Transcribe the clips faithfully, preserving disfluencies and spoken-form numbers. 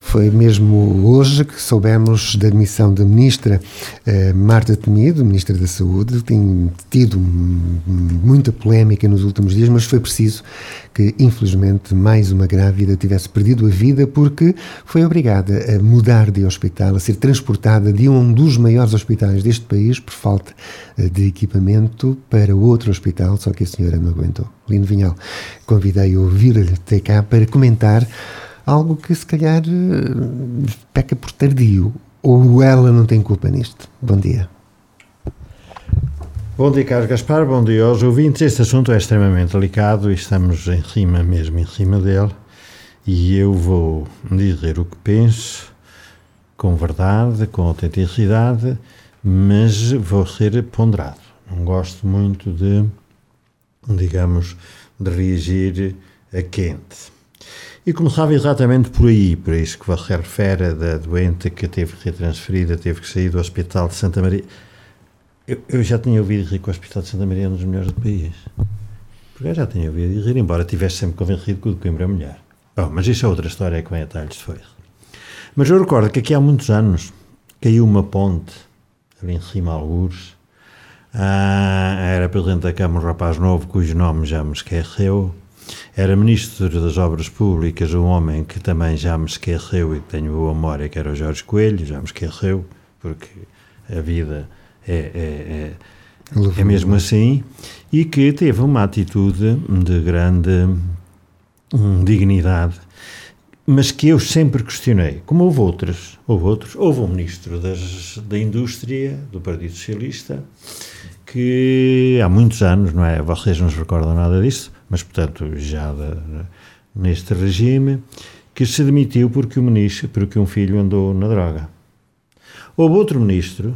Foi mesmo hoje que soubemos da admissão da ministra eh, Marta Temido, ministra da Saúde. Tem tido muita polémica nos últimos dias, mas foi preciso que, infelizmente, mais uma grávida tivesse perdido a vida porque foi obrigada a mudar de hospital, a ser transportada de um dos maiores hospitais deste país por falta de equipamento para outro hospital, só que a senhora não aguentou. Lino Vinhal, convidei-o a vir até cá para comentar algo que se calhar peca por tardio, ou ela não tem culpa nisto. Bom dia. Bom dia, Carlos Gaspar, bom dia aos ouvintes. Este assunto é extremamente delicado e estamos em cima, mesmo em cima dele, e eu vou dizer o que penso, com verdade, com autenticidade, mas vou ser ponderado. Não gosto muito de, digamos, de reagir a quente. E começava exatamente por aí, por isso que você refere da doente que teve que ser transferida, teve que sair do Hospital de Santa Maria. Eu, eu já tinha ouvido dizer que o Hospital de Santa Maria é um dos melhores do país. Porque eu já tinha ouvido dizer, embora tivesse sempre convencido que o de Coimbra é melhor. Bom, mas isso é outra história que vem a talhos de foice. Mas eu recordo que aqui há muitos anos caiu uma ponte, ali em cima, algures. Ah, era presidente da Câmara um rapaz novo, cujo nome já me esqueceu. Era ministro das Obras Públicas, um homem que também já me esqueceu e tenho boa memória, que era o Jorge Coelho, já me esqueceu, porque a vida é, é, é, é mesmo assim, e que teve uma atitude de grande hum, dignidade, mas que eu sempre questionei, como houve outros, houve outros, houve um ministro das, da Indústria, do Partido Socialista, que há muitos anos, não é? Vocês não se recordam nada disso, mas, portanto, já de, neste regime, que se demitiu porque, o ministro, porque um filho andou na droga. Houve outro ministro,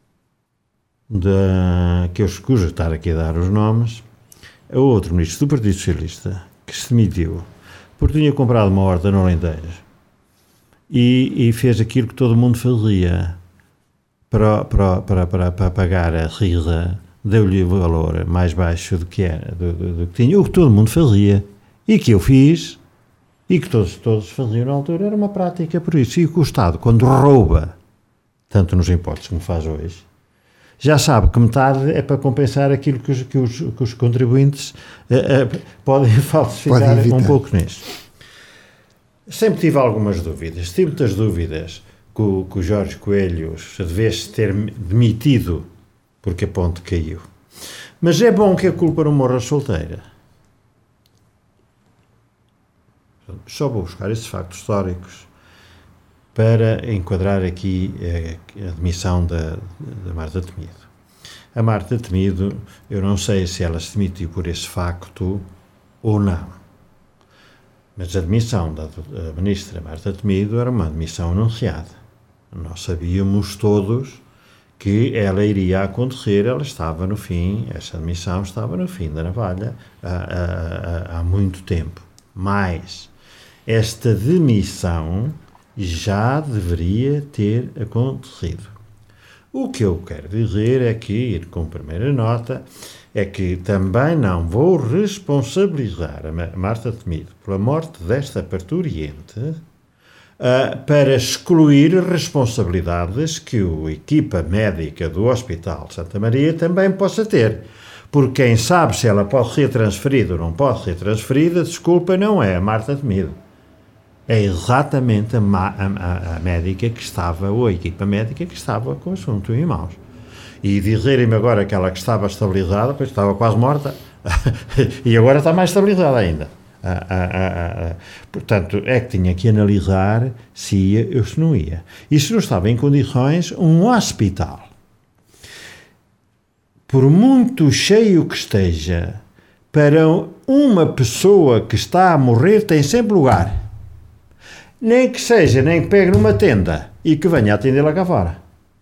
da, que eu escuso estar aqui a dar os nomes, outro ministro do Partido Socialista, que se demitiu porque tinha comprado uma horta no Alentejo e, e fez aquilo que todo mundo fazia para, para, para, para, para pagar a risa. Deu-lhe valor mais baixo do que era, do, do, do que tinha, o que todo mundo fazia, e que eu fiz, e que todos, todos faziam na altura, era uma prática por isso. E que o Estado, quando rouba, tanto nos impostos como faz hoje, já sabe que metade é para compensar aquilo que os, que os, que os contribuintes uh, uh, podem falsificar Pode um pouco nisso. Sempre tive algumas dúvidas, tive muitas dúvidas que o, que o Jorge Coelho se devesse ter demitido porque a ponte caiu. Mas é bom que a culpa não morra solteira. Só vou buscar esses factos históricos para enquadrar aqui a, a demissão da, da Marta Temido. A Marta Temido, eu não sei se ela se demitiu por esse facto ou não, mas a demissão da, da ministra Marta Temido era uma demissão anunciada. Nós sabíamos todos que ela iria acontecer, ela estava no fim, essa demissão estava no fim da navalha há, há, há muito tempo. Mas esta demissão já deveria ter acontecido. O que eu quero dizer é que, com primeira nota, é que também não vou responsabilizar a Marta Temido pela morte desta parturiente, Uh, para excluir responsabilidades que a equipa médica do Hospital de Santa Maria também possa ter. Porque quem sabe se ela pode ser transferida ou não pode ser transferida, desculpa, não é a Marta Temido. É exatamente a, a, a médica que estava, ou a equipa médica que estava com o assunto em mãos. E dizerem-me agora que ela que estava estabilizada, pois estava quase morta, e agora está mais estabilizada ainda. Ah, ah, ah, ah. Portanto, é que tinha que analisar se ia ou se não ia. E se não estava em condições, um hospital, por muito cheio que esteja, para uma pessoa que está a morrer, tem sempre lugar. Nem que seja, nem que pegue numa tenda e que venha atendê-la cá fora.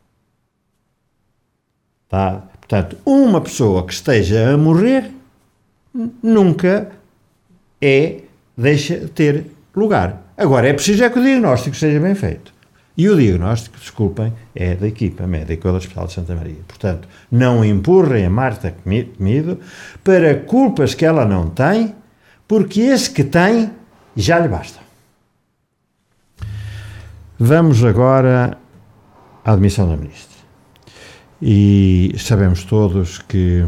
Tá? Portanto, uma pessoa que esteja a morrer, nunca é, deixa ter lugar. Agora, é preciso é que o diagnóstico seja bem feito. E o diagnóstico, desculpem, é da equipa médica do Hospital de Santa Maria. Portanto, não empurrem a Marta Temido para culpas que ela não tem, porque esse que tem já lhe basta. Vamos agora à admissão da ministra. E sabemos todos que,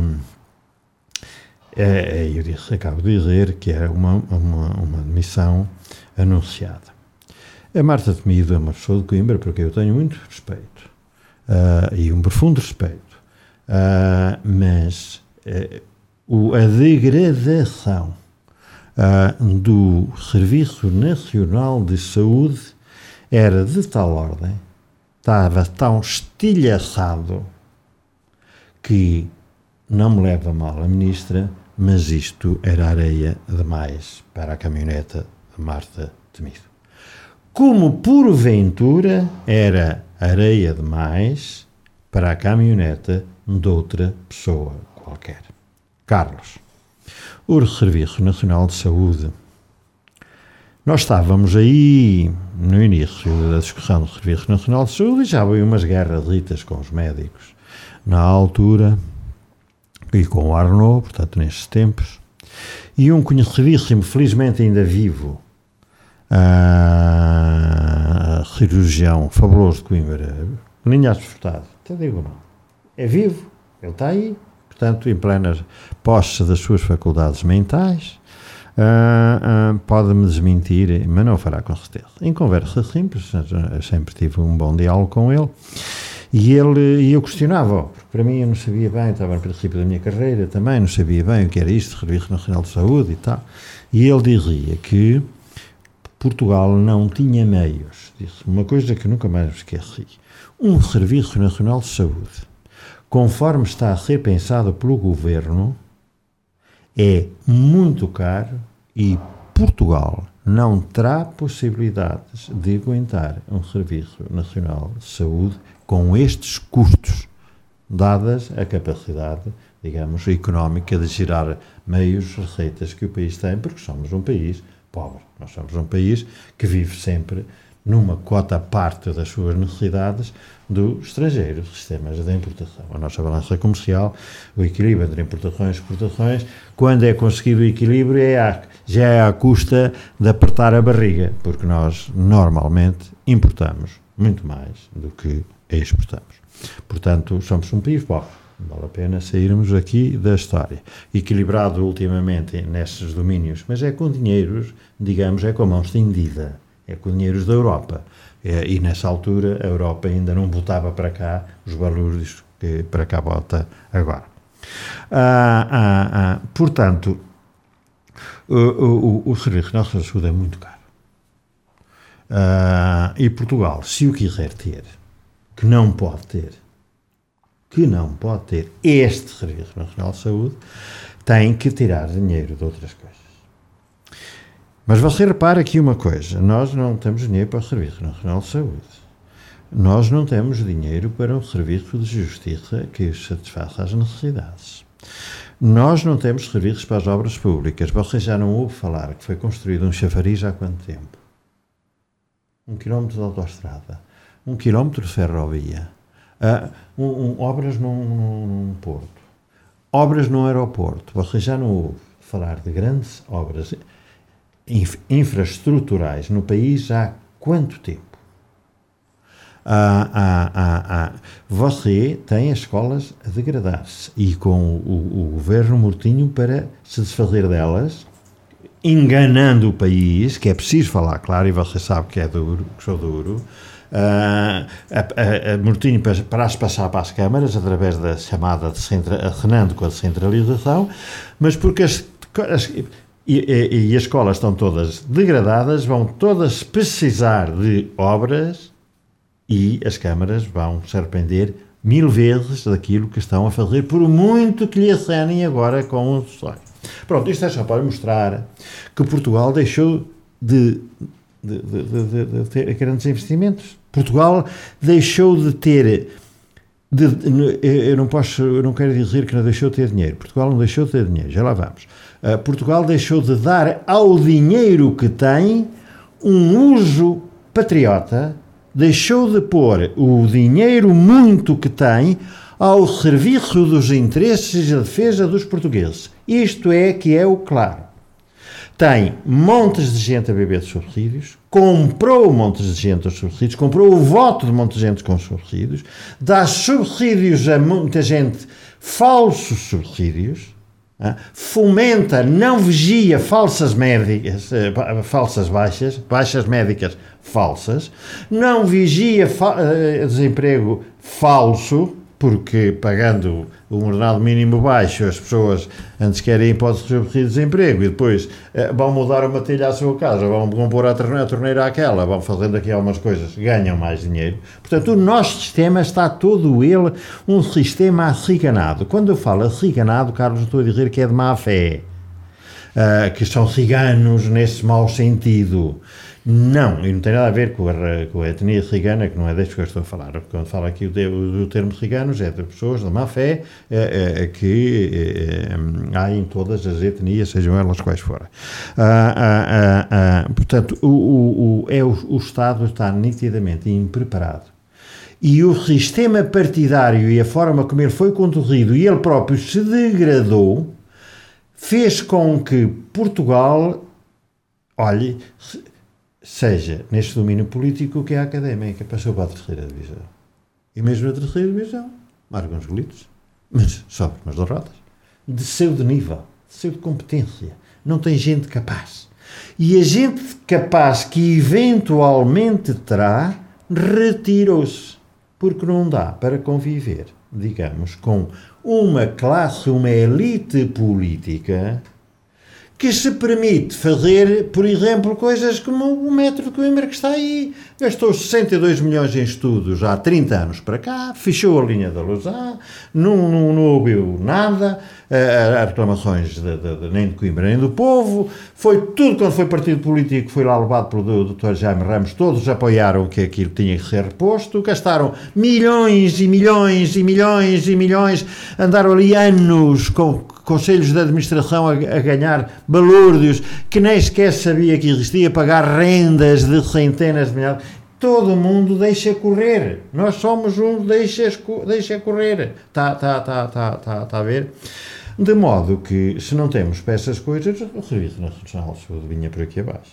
é, eu disse, acabo de dizer que era uma, uma, uma admissão anunciada. A Marta Temido é uma pessoa de Coimbra por quem eu tenho muito respeito, uh, e um profundo respeito, uh, mas uh, o, a degradação uh, do Serviço Nacional de Saúde era de tal ordem, estava tão estilhaçado, que não me leva mal a ministra, mas isto era areia demais para a caminhoneta de Marta Temido. Como porventura era areia demais para a caminhoneta de outra pessoa qualquer. Carlos, o Serviço Nacional de Saúde. Nós estávamos aí no início da discussão do Serviço Nacional de Saúde e já veio umas guerras ditas com os médicos na altura e com o Arnaud, portanto nestes tempos, e um conhecidíssimo, felizmente ainda vivo, uh, cirurgião fabuloso de Coimbra, Linhares Furtado, até digo não, é vivo, ele está aí, portanto em plena posse das suas faculdades mentais. Uh, uh, pode-me desmentir, mas não fará com certeza. Em conversa simples, eu sempre tive um bom diálogo com ele, e ele, e eu questionava, porque para mim eu não sabia bem, estava no princípio da minha carreira também, não sabia bem o que era isto, Serviço Nacional de Saúde e tal, e ele dizia que Portugal não tinha meios, disse uma coisa que eu nunca mais me esqueci, um Serviço Nacional de Saúde, conforme está a ser pensado pelo Governo, é muito caro e Portugal não terá possibilidades de aguentar um Serviço Nacional de Saúde com estes custos, dadas a capacidade, digamos, económica de gerar meios, receitas que o país tem, porque somos um país pobre. Nós somos um país que vive sempre numa cota parte das suas necessidades do estrangeiro, sistemas de importação. A nossa balança comercial, o equilíbrio entre importações e exportações, quando é conseguido o equilíbrio, é à, já é à custa de apertar a barriga, porque nós normalmente importamos muito mais do que exportamos. Portanto, somos um país pobre. Vale a pena sairmos aqui da história. Equilibrado ultimamente nestes domínios, mas é com dinheiros, digamos, é com a mão estendida. É com dinheiros da Europa. É, e nessa altura a Europa ainda não botava para cá os valores que para cá bota agora. Ah, ah, ah, portanto, o, o, o Serviço Nacional de Saúde é muito caro. Ah, e Portugal, se o quiser ter, que não pode ter, que não pode ter este Serviço Nacional de Saúde, tem que tirar dinheiro de outras coisas. Mas você repara aqui uma coisa, nós não temos dinheiro para o Serviço Nacional de Saúde. Nós não temos dinheiro para um serviço de justiça que satisfaça as necessidades. Nós não temos serviços para as obras públicas. Você já não ouve falar que foi construído um chafariz há quanto tempo? Um quilómetro de autoestrada, um quilómetro de ferrovia, uh, um, um, obras num, num, num porto, obras num aeroporto. Você já não ouve falar de grandes obras infraestruturais no país há quanto tempo? Ah, ah, ah, ah. Você tem as escolas a degradar-se e com o, o governo mortinho para se desfazer delas, enganando o país, que é preciso falar claro, e você sabe que é duro, que sou duro, ah, a, a, a mortinho para, para as passar para as câmaras através da chamada renando com a descentralização, mas porque as, as E, e, e as escolas estão todas degradadas, vão todas precisar de obras e as câmaras vão se arrepender mil vezes daquilo que estão a fazer, por muito que lhe acenem agora com o sonho. Pronto, isto é só para mostrar que Portugal deixou de, de, de, de, de ter grandes investimentos. Portugal deixou de ter... De, eu não posso, eu não quero dizer que não deixou de ter dinheiro. Portugal não deixou de ter dinheiro, já lá vamos. Uh, Portugal deixou de dar ao dinheiro que tem um uso patriota, deixou de pôr o dinheiro muito que tem ao serviço dos interesses e da defesa dos portugueses. Isto é que é o claro. tem montes de gente a beber de subsídios, comprou montes de gente aos subsídios, comprou o voto de montes de gente com subsídios, dá subsídios a muita gente, falsos subsídios, hein? Fomenta, não vigia falsas médicas, uh, falsas baixas, baixas médicas falsas, não vigia fa- uh, desemprego falso, porque pagando um ordenado mínimo baixo as pessoas antes querem hipótese de desemprego e depois eh, vão mudar uma telha à sua casa, vão, vão pôr a torneira, a torneira àquela, vão fazendo aqui algumas coisas, ganham mais dinheiro. Portanto, o nosso sistema está todo ele um sistema aciganado. Quando eu falo aciganado, Carlos, estou a dizer que é de má fé, uh, que são ciganos nesse mau sentido. Não, e não tem nada a ver com a, com a etnia cigana, que não é disto que eu estou a falar. Quando falo aqui do, do termo ciganos, é de pessoas de má fé é, é, que é, há em todas as etnias, sejam elas quais forem. Ah, ah, ah, ah, portanto, o, o, o, é o, o Estado está nitidamente impreparado. E o sistema partidário e a forma como ele foi conduzido e ele próprio se degradou, fez com que Portugal, olhe, seja neste domínio político que é a académica, passou para a terceira divisão. E mesmo na terceira divisão, marca uns golitos, mas sobe umas derrotas. Desceu de nível, desceu de competência. Não tem gente capaz. E a gente capaz que eventualmente terá, retirou-se. Porque não dá para conviver, digamos, com uma classe, uma elite política que se permite fazer, por exemplo, coisas como o metro de Coimbra que está aí. Gastou sessenta e dois milhões em estudos há trinta anos para cá, fechou a linha da Lousã, não, não, não ouviu nada, uh, reclamações de, de, de, nem de Coimbra nem do povo, foi tudo quando foi partido político, foi lá levado pelo doutor Jaime Ramos, todos apoiaram que aquilo tinha que ser reposto, gastaram milhões e milhões e milhões e milhões, andaram ali anos com conselhos de administração a, a ganhar balúrdios, que nem sequer sabia que existia, pagar rendas de centenas de milhares. Todo mundo deixa correr. Nós somos um deixa, deixa correr. Está tá, tá, tá, tá, tá a ver? De modo que, se não temos para essas coisas, o Serviço Nacional de Saúde vinha por aqui abaixo.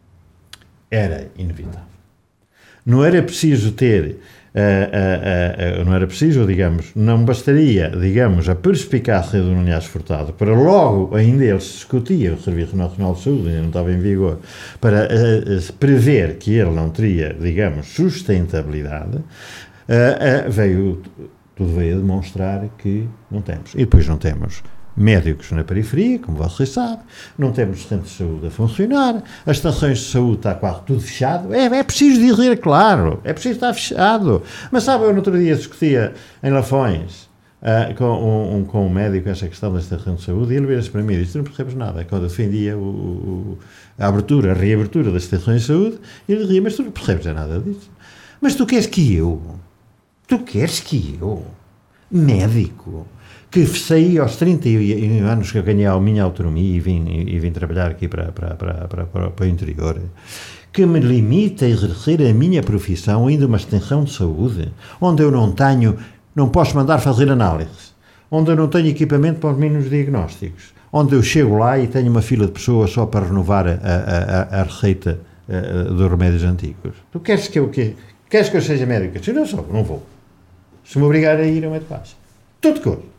Era inevitável. Não era preciso ter... Uh, uh, uh, uh, não era preciso, digamos, não bastaria, digamos, a perspicácia do Nunes Furtado para logo, ainda ele se discutia, o Serviço Nacional de Saúde ainda não estava em vigor, para uh, uh, prever que ele não teria, digamos, sustentabilidade, uh, uh, veio, tudo veio a demonstrar que não temos. E depois não temos médicos na periferia, como você sabe, não temos centros de saúde a funcionar, as estações de saúde está quase tudo fechado, é, é preciso dizer, claro, é preciso estar fechado, mas sabe, eu no outro dia discutia em Lafões uh, com, um, um, com um médico essa questão da estação de saúde e ele vira-se para mim e disse, não percebes nada, quando eu defendia o, o, a abertura, a reabertura das estações de saúde, ele dizia, mas tu não percebes nada disso, mas tu queres que eu, tu queres que eu, médico, que saí aos trinta anos que eu ganhei a minha autonomia e vim, e vim trabalhar aqui para, para, para, para, para, para o interior, que me limita a exercer a minha profissão, ainda uma extensão de saúde, onde eu não tenho, não posso mandar fazer análises, onde eu não tenho equipamento para os mínimos diagnósticos, onde eu chego lá e tenho uma fila de pessoas só para renovar a, a, a, a receita a, dos remédios antigos. Tu queres que eu, que, queres que eu seja médico? Se não sou, não vou. Se me obrigar a ir, eu meto paz. Tudo cor.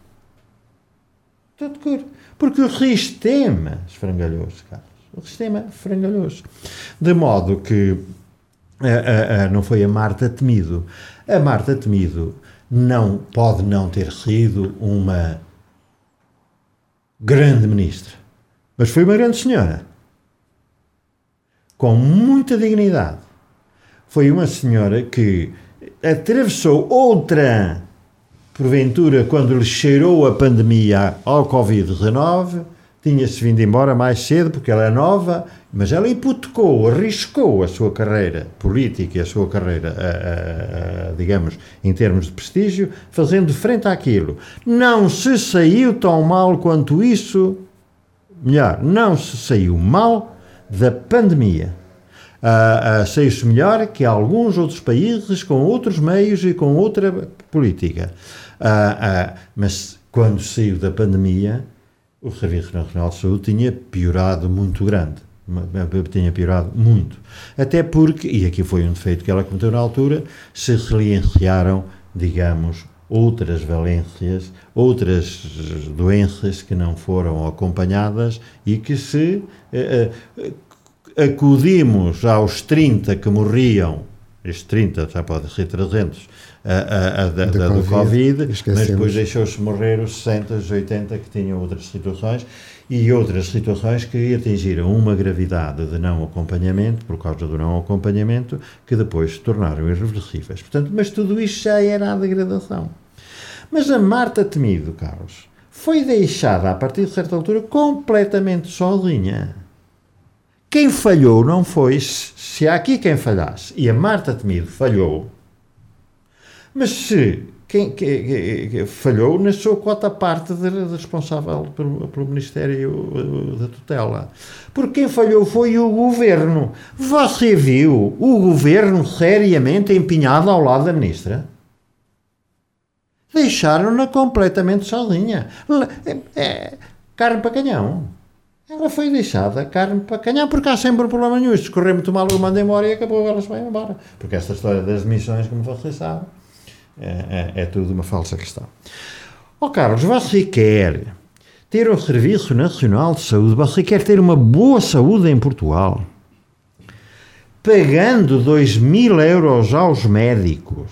Tudo cor. Porque o sistema esfrangalhou-se, Carlos. O sistema esfrangalhou-se. De modo que a, a, a, não foi a Marta Temido. A Marta Temido não, pode não ter sido uma grande ministra, mas foi uma grande senhora. Com muita dignidade. Foi uma senhora que atravessou outra... porventura, quando lhe cheirou a pandemia ao covid dezenove, tinha-se vindo embora mais cedo, porque ela é nova, mas ela hipotecou, arriscou a sua carreira política e a sua carreira, a, a, a, digamos, em termos de prestígio, fazendo frente àquilo. Não se saiu tão mal quanto isso, melhor, não se saiu mal da pandemia. Uh, uh, saiu-se melhor que alguns outros países com outros meios e com outra política. Uh, uh, mas quando saiu da pandemia, o Serviço Nacional de Saúde tinha piorado muito grande. Tinha piorado muito. Até porque, e aqui foi um defeito que ela cometeu na altura, se silenciaram, digamos, outras valências, outras doenças que não foram acompanhadas e que se eh, acudimos aos trinta que morriam, estes trinta já pode ser trezentos, a, a, a, da, da, do Covid, mas depois deixou-se morrer os sessenta, os oitenta que tinham outras situações e outras situações que atingiram uma gravidade de não acompanhamento, por causa do não acompanhamento, que depois se tornaram irreversíveis. Portanto, mas tudo isto já era a degradação. Mas a Marta Temido, Carlos, foi deixada, a partir de certa altura, completamente sozinha. Quem falhou não foi, se há aqui quem falhasse, e a Marta Temido falhou, mas se quem, quem, quem falhou na sua cota parte de, de responsável pelo, pelo Ministério da Tutela. Porque quem falhou foi o Governo. Você viu o Governo seriamente empenhado ao lado da Ministra? Deixaram-na completamente sozinha. É, é, carne para canhão. Ela foi deixada carne para canhão, porque há sempre um problema nenhum. Se correr muito mal, eu mando embora e acabou, ela se vai embora. Porque esta história das demissões, como vocês sabem, é, é, é tudo uma falsa questão. Ó Carlos, você quer ter um Serviço Nacional de Saúde, você quer ter uma boa saúde em Portugal, pagando dois mil euros aos médicos,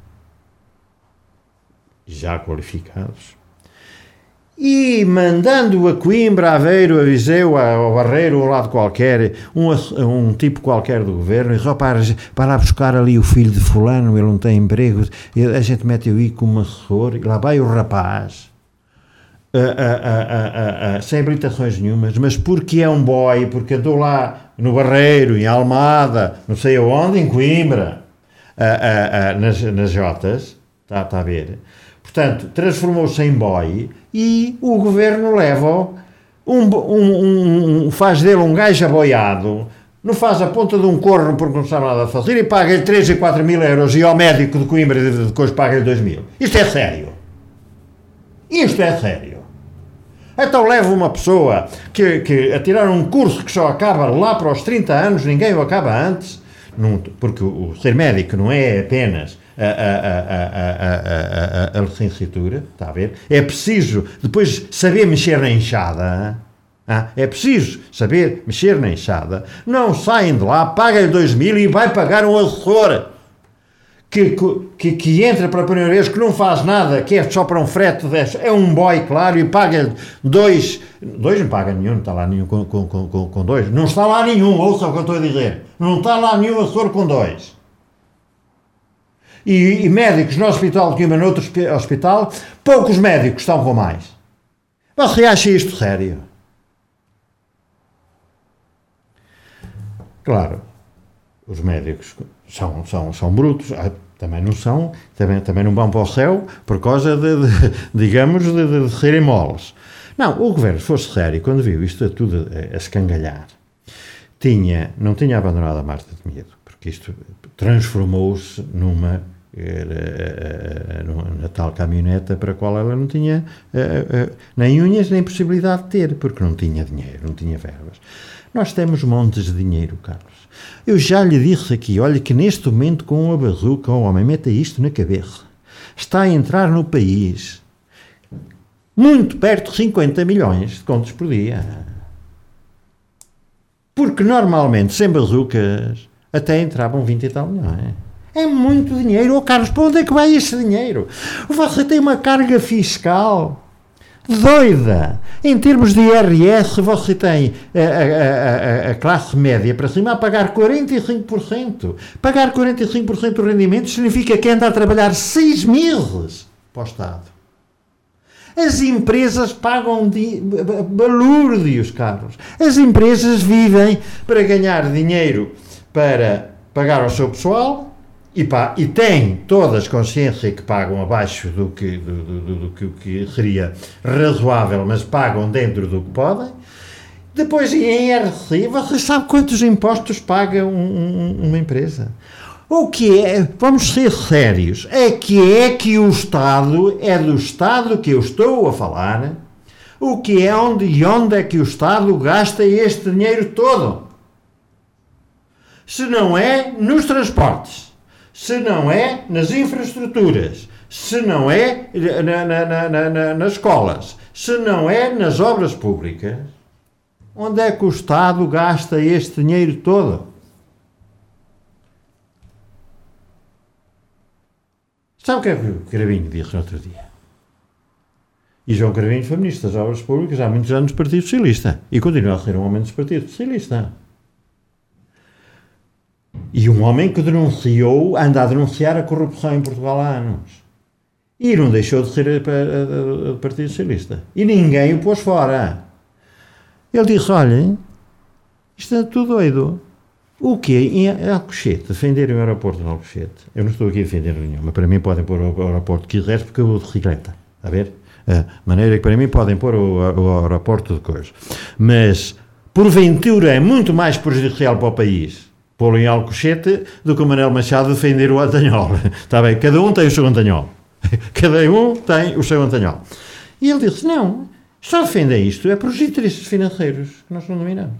já qualificados, e mandando a Coimbra, a Aveiro, a Viseu, ao Barreiro, ou um lado qualquer, um, um tipo qualquer do governo, e rapaz, para lá buscar ali o filho de fulano, ele não tem emprego, a gente mete-o aí como assessor, e lá vai o rapaz, a, a, a, a, a, sem habilitações nenhumas, mas porque é um boy, porque andou lá no Barreiro, em Almada, não sei aonde, em Coimbra, a, a, a, nas, nas Jotas, está, está a ver? Portanto, transformou-se em boy e o governo leva-o, um, um, um, faz dele um gajo aboiado, não faz a ponta de um corno porque não sabe nada a fazer e paga-lhe três e quatro mil euros e ao médico de Coimbra depois paga-lhe dois mil. Isto é sério. Isto é sério. Então leva uma pessoa que, que a tirar um curso que só acaba lá para os trinta anos, ninguém o acaba antes, não, porque o, o ser médico não é apenas a, a, a, a, a, a, a licenciatura, está a ver? É preciso depois saber mexer na enxada, ah, é preciso saber mexer na enxada. Não saem de lá, paga-lhe dois mil e vai pagar um assessor que, que, que entra para a primeira vez, que não faz nada, que é só para um frete, é um boy, claro, e paga-lhe dois, dois não paga nenhum, não está lá nenhum com, com, com, com dois, não está lá nenhum, ouça o que eu estou a dizer, não está lá nenhum assessor com dois. E, e médicos no hospital de Coimbra, no outro hospital, poucos médicos estão com mais. Você acha isto sério? Claro, os médicos são, são, são brutos, também não são, também, também não vão para o céu por causa de, de digamos, de, de, de serem moles. Não, o governo, se fosse sério, quando viu isto tudo a, a escangalhar, tinha, não tinha abandonado a Marta Temido, porque isto transformou-se numa, era, na tal caminhoneta para a qual ela não tinha uh, uh, nem unhas nem possibilidade de ter, porque não tinha dinheiro, não tinha verbas. Nós temos montes de dinheiro, Carlos. Eu já lhe disse aqui, olha que neste momento com uma bazuca, o homem meta isto na cabeça, está a entrar no país muito perto de cinquenta milhões de contos por dia. Porque normalmente, sem bazucas, até entravam vinte e tal milhões. É muito dinheiro. Oh, Carlos, para onde é que vai esse dinheiro? Você tem uma carga fiscal doida. Em termos de I R S, você tem a, a, a, a classe média para cima a pagar quarenta e cinco por cento. Pagar quarenta e cinco por cento do rendimento significa que anda a trabalhar seis meses para o Estado. As empresas pagam de, balúrdios, Carlos. As empresas vivem para ganhar dinheiro para pagar ao seu pessoal e, pá, e têm todas consciência que pagam abaixo do que, do, do, do, do que, que seria razoável, mas pagam dentro do que podem. Depois, em I R C, você sabe quantos impostos paga um, um, uma empresa? O que é, vamos ser sérios, é que é que o Estado, é do Estado que eu estou a falar, O que é onde e onde é que o Estado gasta este dinheiro todo? Se não é nos transportes, se não é nas infraestruturas, se não é na, na, na, na, nas escolas, se não é nas obras públicas, onde é que o Estado gasta este dinheiro todo? Sabe o que é que o Cravinho disse no outro dia? E João Cravinho foi Ministro das Obras Públicas há muitos anos do Partido Socialista e continua a ser um homem do Partido Socialista. E um homem que denunciou, anda a denunciar a corrupção em Portugal há anos. E não deixou de ser do Partido Socialista. E ninguém o pôs fora. Ele disse, olha, isto é tudo doido. O quê? Em Alcochete, defenderem o aeroporto de Alcochete. Eu não estou aqui a defender nenhuma. Para mim podem pôr o aeroporto que quiseres porque eu vou de bicicleta. Está a ver? A maneira que para mim podem pôr o, o aeroporto de coisa. Mas, porventura, é muito mais prejudicial para o país pô-lo em Alcochete do que o Manuel Machado defender o Antanhol. Está bem? Cada um tem o seu Antanhol. Cada um tem o seu Antanhol. E ele disse, não, só defendem isto é para os interesses financeiros que nós não dominamos.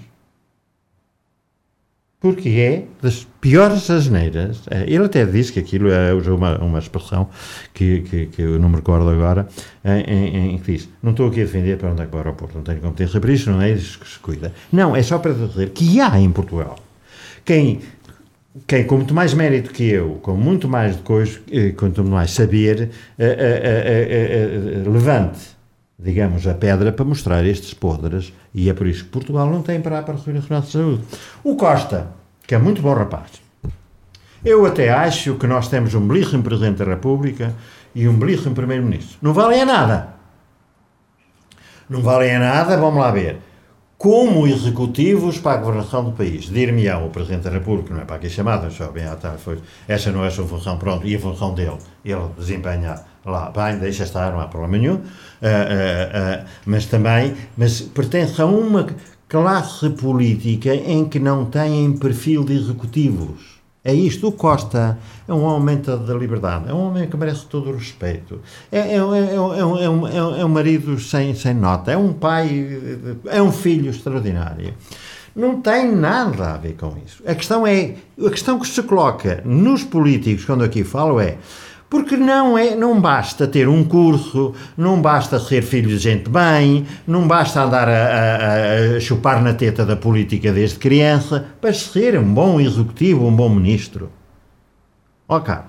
Porque é das piores asneiras. Ele até disse que aquilo é uma, uma expressão que, que, que eu não me recordo agora, em, em, em que diz, não estou aqui a defender para onde é que vai o aeroporto, não tenho competência para isso, não é isso que se cuida. Não, é só para dizer que há em Portugal quem, quem com muito mais mérito que eu, com muito mais de coisa, com muito mais saber, a, a, a, a, a, levante, digamos, a pedra para mostrar estes podres, e é por isso que Portugal não tem para para a Nacional de Saúde. O Costa, que é muito bom rapaz, eu até acho que nós temos um belíssimo Presidente da República e um belíssimo Primeiro-Ministro. Não valem a nada. Não valem a nada, vamos lá ver. Como executivos para a governação do país. Dir-me-ão o Presidente da República, não é para aqui chamado, só bem à tarde, foi, essa não é a sua função, pronto, e a função dele, ele desempenha lá, bem, deixa estar, não há problema nenhum, uh, uh, uh, mas também, mas pertence a uma classe política em que não têm perfil de executivos. É isto, o Costa é um homem da liberdade, é um homem que merece todo o respeito, é, é, é, é, é, um, é, um, é um marido sem, sem nota, é um pai, é um filho extraordinário. Não tem nada a ver com isso. A questão é, a questão que se coloca nos políticos, quando aqui falo, é porque não, é, não basta ter um curso, não basta ser filho de gente bem, não basta andar a, a, a chupar na teta da política desde criança para ser um bom executivo, um bom ministro. Ó Carlos,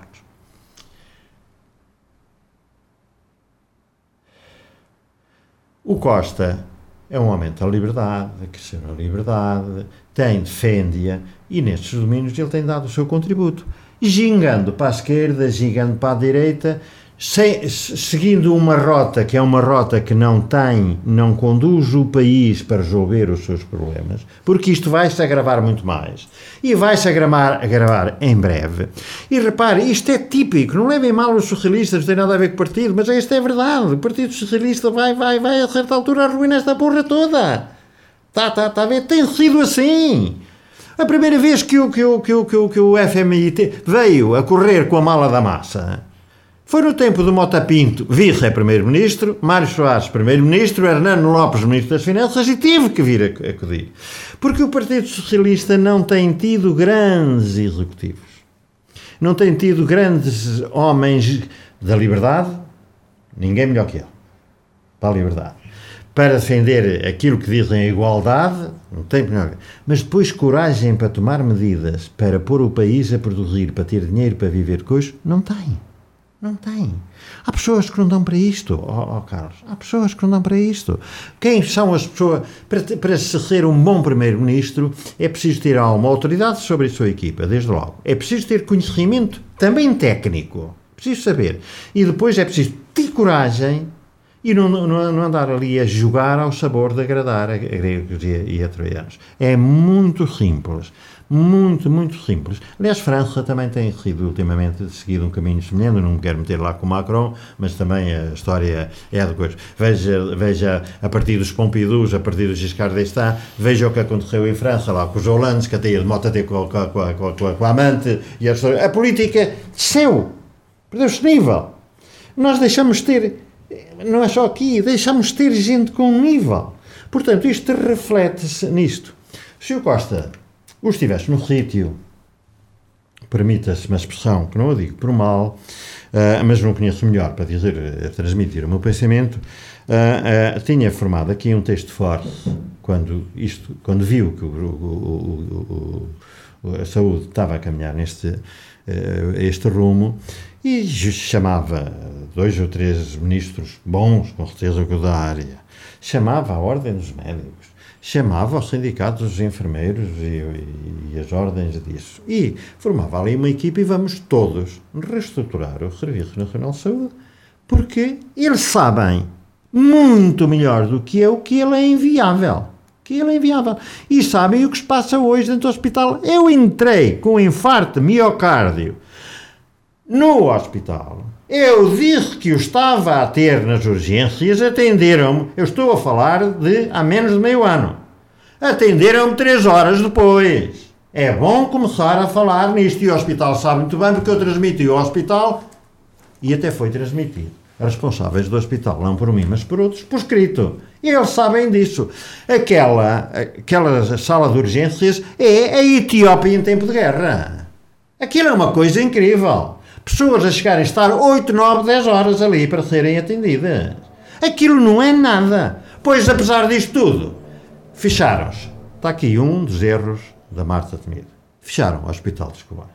o Costa é um homem da liberdade, que cresceu na liberdade, tem, defende-a, e nestes domínios ele tem dado o seu contributo. Gingando para a esquerda, gingando para a direita, se, seguindo uma rota que é uma rota que não tem, não conduz o país para resolver os seus problemas, porque isto vai-se agravar muito mais, e vai-se agravar, agravar em breve. E repare, isto é típico, não levem mal os socialistas, não tem nada a ver com o partido, mas isto é verdade, o Partido Socialista vai, vai, vai a certa altura arruinar esta porra toda. Tá, tá, tá a ver? Tem sido assim. A primeira vez que o, que o, que o, que o, que o F M I T veio a correr com a mala da massa foi no tempo do Mota Pinto, vice-primeiro-ministro, Mário Soares, primeiro-ministro, Hernando Lopes, ministro das Finanças, e teve que vir a acudir. Porque o Partido Socialista não tem tido grandes executivos. Não tem tido grandes homens da liberdade, ninguém melhor que ele, para a liberdade. Para defender aquilo que dizem a igualdade, não tem melhor. Mas depois coragem para tomar medidas, para pôr o país a produzir, para ter dinheiro para viver coisas, não tem. Não tem. Há pessoas que não dão para isto, ó oh, oh, Carlos. Há pessoas que não dão para isto. Quem são as pessoas? Para, para se ser um bom primeiro-ministro, é preciso ter uma autoridade sobre a sua equipa, desde logo. É preciso ter conhecimento, também técnico. Preciso saber. E depois é preciso ter coragem e não, não, não andar ali a jogar ao sabor de agradar a gregos e a troianos. É muito simples. Muito, muito simples. Aliás, França também tem sido ultimamente seguido um caminho semelhante. Eu não me quero meter lá com o Macron, mas também a história é de coisa. Veja, veja a partir dos Pompidou, a partir do Giscard d'Estaing, veja o que aconteceu em França, lá com os Holandes, que até a moto até com, com, com, com, com a amante, e a, história. A política desceu, perdeu-se nível. Nós deixamos de ter Não é só aqui, deixamos ter gente com nível. Portanto, isto reflete-se nisto. Se o Costa o estivesse no sítio, permita-se uma expressão que não a digo por mal, uh, mas não conheço melhor para dizer, uh, transmitir o meu pensamento, uh, uh, tinha formado aqui um texto forte quando, isto, quando viu que o, o, o, o, a saúde estava a caminhar neste uh, este rumo e chamava dois ou três ministros bons, com certeza que o da área, chamava a ordem dos médicos, chamava os sindicatos dos enfermeiros e, e, e as ordens disso. E formava ali uma equipe e vamos todos reestruturar o Serviço Nacional de Saúde, porque eles sabem muito melhor do que eu que ele é inviável. Que ele é inviável. E sabem o que se passa hoje dentro do hospital. Eu entrei com um infarto de miocárdio no hospital. Eu disse que o estava a ter nas urgências, atenderam-me, eu estou a falar de há menos de meio ano, atenderam-me três horas depois. É bom começar a falar nisto e o hospital sabe muito bem porque eu transmiti ao hospital e até foi transmitido. Responsáveis do hospital, não por mim, mas por outros, por escrito. E eles sabem disso. Aquela, aquela sala de urgências é a Etiópia em tempo de guerra. Aquilo é uma coisa incrível. Pessoas a chegarem a estar oito, nove, dez horas ali para serem atendidas. Aquilo não é nada. Pois, apesar disto tudo, fecharam-se. Está aqui um dos erros da Marta Temido. Fecharam o Hospital de Escobais.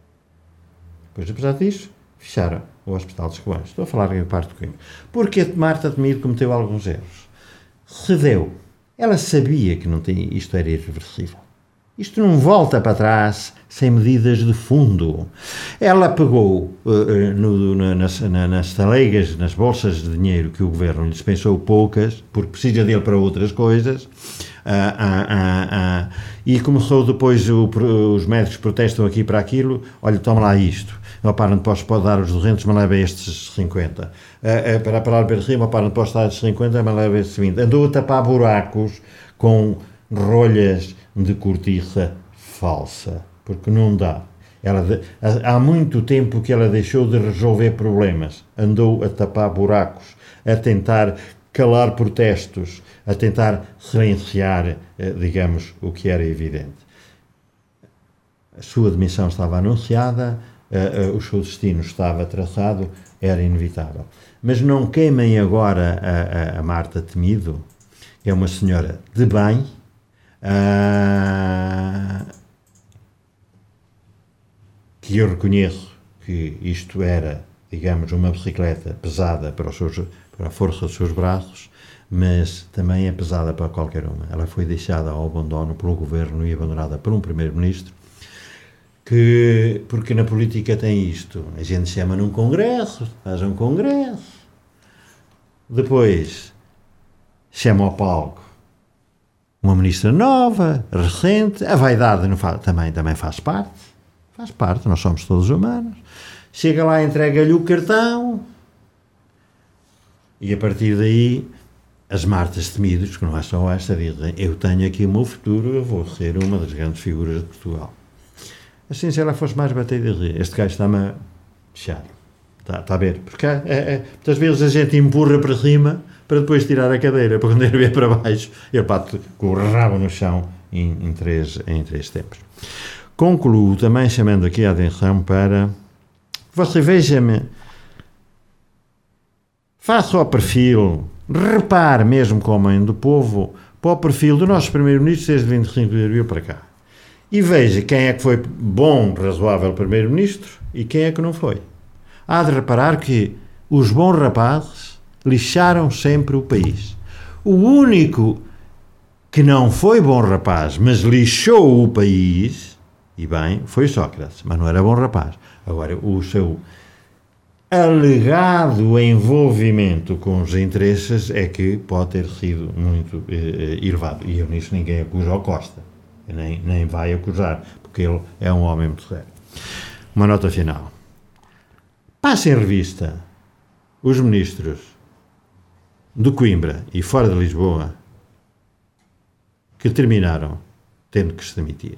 Pois, apesar disso, fecharam o Hospital de Escobais. Estou a falar em parte do Coimbra. Porque a Marta Temido cometeu alguns erros. Cedeu. Ela sabia que não tem, isto era irreversível. Isto não volta para trás sem medidas de fundo. Ela pegou uh, no, na, nas, na, nas taleigas, nas bolsas de dinheiro que o governo lhe dispensou poucas, porque precisa dele para outras coisas, uh, uh, uh, uh, e começou depois, o, os médicos protestam aqui para aquilo, olha, toma lá isto. Opa, não posso pode dar os duzentos, mas leva estes cinquenta. Uh, uh, para parar de cima, opa, não posso dar estes cinquenta, mas leva estes vinte. Andou a tapar buracos com rolhas de cortiça falsa, porque não dá. Ela de, há muito tempo que ela deixou de resolver problemas, andou a tapar buracos, a tentar calar protestos, a tentar silenciar, digamos, o que era evidente. A sua demissão estava anunciada, o seu destino estava traçado, era inevitável. Mas não queimem agora a, a, a Marta Temido, que é uma senhora de bem, Uh, que eu reconheço que isto era, digamos, uma bicicleta pesada para, os seus, para a força dos seus braços, mas também é pesada para qualquer uma. Ela foi deixada ao abandono pelo governo e abandonada por um primeiro-ministro, que, porque na política tem isto, a gente chama num congresso, faz um congresso, depois chama ao palco uma ministra nova, recente, a vaidade não faz, também, também faz parte, faz parte, nós somos todos humanos. Chega lá, entrega-lhe o cartão e a partir daí as Martas Temidas, que não é só esta, dizem, eu tenho aqui o meu futuro, eu vou ser uma das grandes figuras de Portugal. Assim, se ela fosse mais batida, este gajo está-me a fechar, está, está a ver, porque é, é, muitas vezes a gente empurra para cima para depois tirar a cadeira, para quando ele vier para baixo, ele bate com o rabo no chão em, em, três, em três tempos. Concluo também chamando aqui a atenção para... Você veja-me, faça o perfil, repare mesmo como mãe do povo, para o perfil do nosso primeiro-ministro desde vinte e cinco de abril para cá. E veja quem é que foi bom, razoável primeiro-ministro e quem é que não foi. Há de reparar que os bons rapazes lixaram sempre o país. O único que não foi bom rapaz, mas lixou o país, e bem, foi Sócrates, mas não era bom rapaz. Agora, o seu alegado envolvimento com os interesses é que pode ter sido muito eh, elevado. E eu nisso ninguém acusa o Costa, nem, nem vai acusar, porque ele é um homem muito sério. Uma nota final. Passe em revista os ministros de Coimbra e fora de Lisboa que terminaram tendo que se demitir.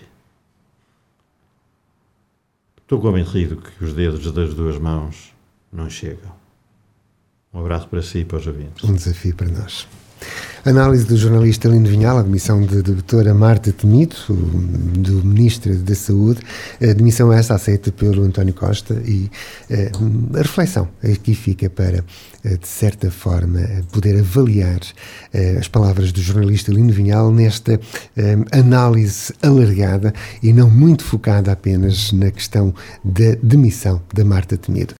Estou convencido que os dedos das duas mãos não chegam. Um abraço para si e para os ouvintes. Um desafio para nós. Análise do jornalista Lino Vinhal, a demissão da doutora Marta Temido, do Ministro da Saúde, a demissão essa aceita pelo António Costa, e uh, a reflexão aqui fica para, uh, de certa forma, poder avaliar uh, as palavras do jornalista Lino Vinhal nesta uh, análise alargada e não muito focada apenas na questão da demissão da Marta Temido.